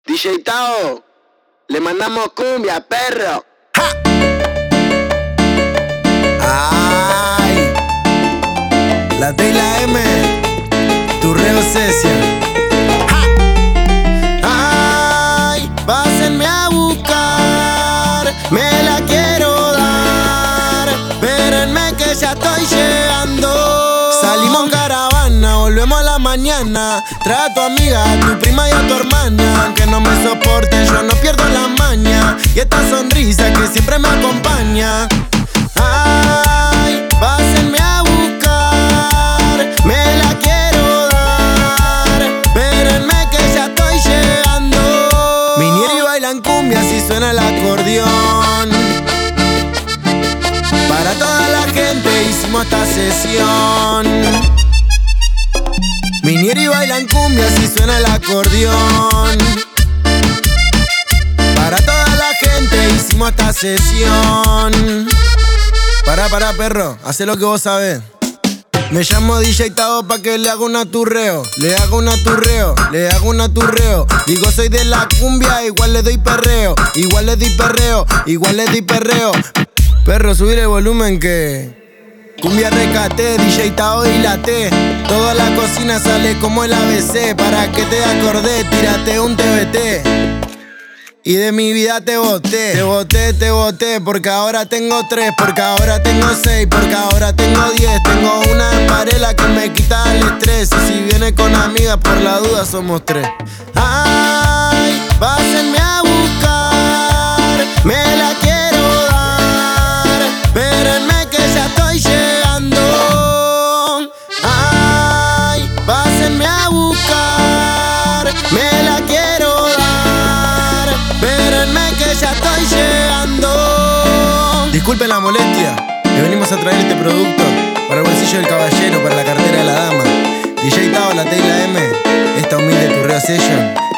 DJ Tao, le mandamos cumbia, perro. Ay, la T y la M, tu reo session. Ay, pásenme a buscar, me la quiero dar. Espérenme que ya estoy llegando. Salimos en caravana, volvemos a la mañana. Trae a tu amiga, a tu prima y a tu hermana. Aunque no me soporten, yo no pierdo la maña. Y esta sonrisa que siempre me acompaña. Ay, pásenme a buscar, me la quiero dar. Espérenme que ya estoy llegando. Viniera y bailan cumbia si suena el acordeón. Para toda la gente hicimos esta sesión. Viniera y bailan cumbia si suena el acordeón. Para toda la gente hicimos esta sesión. Pará, perro, hacé lo que vos sabés. Me llamo DJ Tao pa' que le haga un aturreo. Le hago un aturreo, le hago un aturreo. Digo soy de la cumbia, igual le doy perreo. Igual le doy perreo, igual le doy perreo. Perro, subir el volumen que cumbia recate, DJ Tao y la T. Toda la cocina sale como el ABC. Para que te acordé, tírate un TBT. Y de mi vida te boté, te boté, porque ahora tengo 3, porque ahora tengo 6, porque ahora tengo 10. Tengo una parela que me quita el estrés. Y si viene con amigas, por la duda somos 3. Ay, pásenme a buscar, me la quiero dar. Espérenme que ya estoy llegando. Ay, pásenme a buscar, me la quiero dar. Espérenme que ya estoy llegando. Disculpen la molestia, que venimos a traer este producto para el bolsillo del caballero, para la cartera de la dama. DJ Tao, la T y la M, esta humilde turreo session.